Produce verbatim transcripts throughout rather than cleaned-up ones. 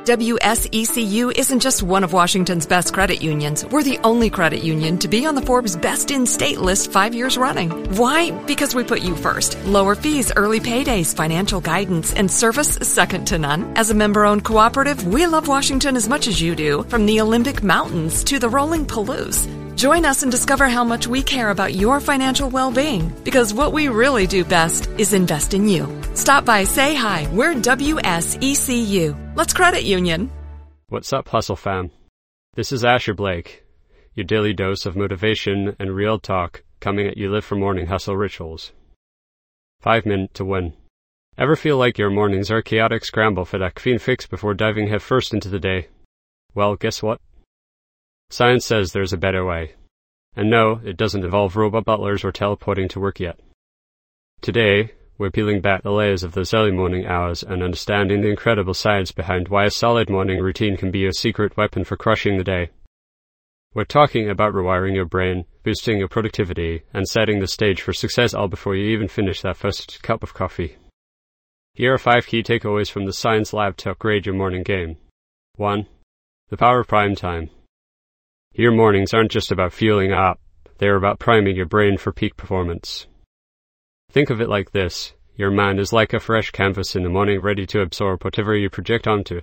W S E C U isn't just one of Washington's best credit unions. We're the only credit union to be on the Forbes Best in State list five years running. Why? Because we put you first. Lower fees, early paydays, financial guidance, and service second to none. As a member-owned cooperative, we love Washington as much as you do, from the Olympic Mountains to the rolling Palouse. Join us and discover how much we care about your financial well-being, because what we really do best is invest in you. Stop by, say hi. We're W S E C U. Let's credit union. What's up, Hustle fam? This is Asher Blake, your daily dose of motivation and real talk coming at you live for morning hustle rituals. Five minute to win. Ever feel like your mornings are a chaotic scramble for that caffeine fix before diving headfirst into the day? Well, guess what? Science says there's a better way. And no, it doesn't involve robot butlers or teleporting to work yet. Today, we're peeling back the layers of those early morning hours and understanding the incredible science behind why a solid morning routine can be your secret weapon for crushing the day. We're talking about rewiring your brain, boosting your productivity, and setting the stage for success all before you even finish that first cup of coffee. Here are five key takeaways from the Science Lab to upgrade your morning game. one. The power of prime time. Your mornings aren't just about fueling up, they're about priming your brain for peak performance. Think of it like this: your mind is like a fresh canvas in the morning, ready to absorb whatever you project onto.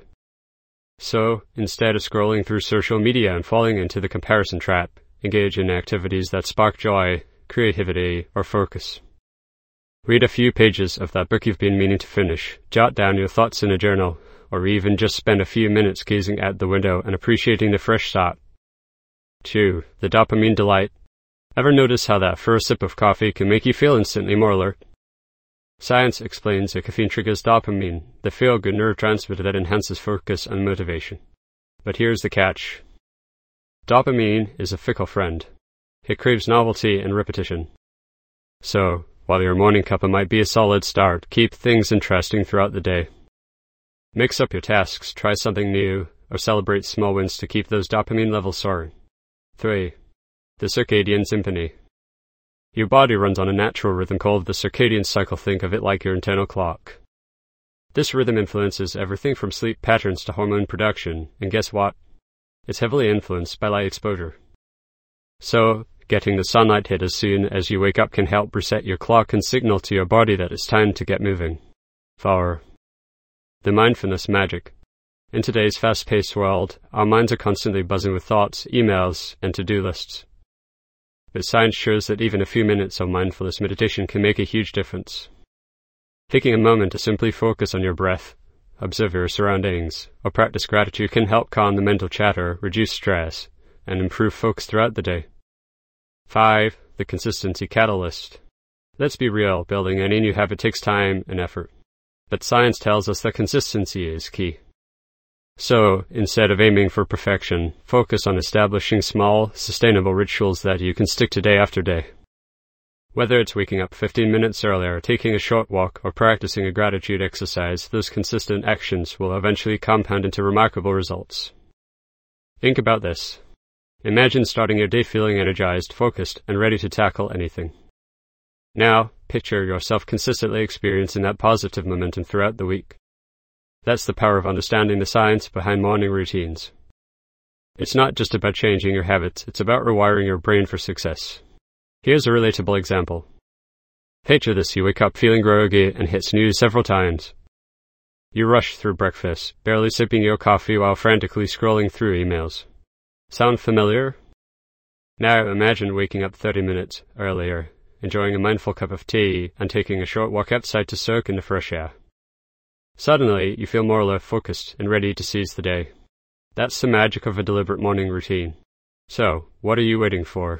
So, instead of scrolling through social media and falling into the comparison trap, engage in activities that spark joy, creativity, or focus. Read a few pages of that book you've been meaning to finish, jot down your thoughts in a journal, or even just spend a few minutes gazing out the window and appreciating the fresh start. two. The dopamine delight. Ever notice how that first sip of coffee can make you feel instantly more alert? Science explains that caffeine triggers dopamine, the feel-good neurotransmitter that enhances focus and motivation. But here's the catch. Dopamine is a fickle friend. It craves novelty and repetition. So, while your morning cuppa might be a solid start, keep things interesting throughout the day. Mix up your tasks, try something new, or celebrate small wins to keep those dopamine levels soaring. three. The circadian symphony. Your body runs on a natural rhythm called the circadian cycle. Think of it like your internal clock. This rhythm influences everything from sleep patterns to hormone production, and guess what? It's heavily influenced by light exposure. So, getting the sunlight hit as soon as you wake up can help reset your clock and signal to your body that it's time to get moving. four. The mindfulness magic. In today's fast-paced world, our minds are constantly buzzing with thoughts, emails, and to-do lists. But science shows that even a few minutes of mindfulness meditation can make a huge difference. Taking a moment to simply focus on your breath, observe your surroundings, or practice gratitude can help calm the mental chatter, reduce stress, and improve focus throughout the day. five. The consistency catalyst. Let's be real, building any new habit takes time and effort. But science tells us that consistency is key. So, instead of aiming for perfection, focus on establishing small, sustainable rituals that you can stick to day after day. Whether it's waking up fifteen minutes earlier, taking a short walk, or practicing a gratitude exercise, those consistent actions will eventually compound into remarkable results. Think about this. Imagine starting your day feeling energized, focused, and ready to tackle anything. Now, picture yourself consistently experiencing that positive momentum throughout the week. That's the power of understanding the science behind morning routines. It's not just about changing your habits, it's about rewiring your brain for success. Here's a relatable example. Picture this: you wake up feeling groggy and hit snooze several times. You rush through breakfast, barely sipping your coffee while frantically scrolling through emails. Sound familiar? Now imagine waking up thirty minutes earlier, enjoying a mindful cup of tea, and taking a short walk outside to soak in the fresh air. Suddenly, you feel more alert, focused, and ready to seize the day. That's the magic of a deliberate morning routine. So, what are you waiting for?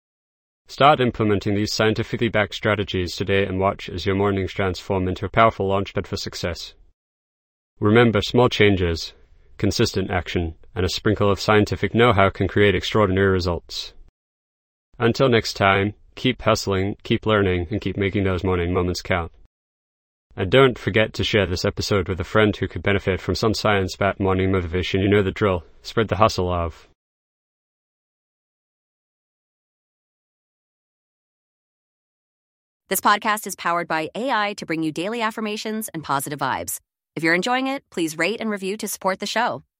Start implementing these scientifically backed strategies today and watch as your mornings transform into a powerful launchpad for success. Remember, small changes, consistent action, and a sprinkle of scientific know-how can create extraordinary results. Until next time, keep hustling, keep learning, and keep making those morning moments count. And don't forget to share this episode with a friend who could benefit from some science-backed morning motivation. You know the drill. Spread the hustle love. This podcast is powered by A I to bring you daily affirmations and positive vibes. If you're enjoying it, please rate and review to support the show.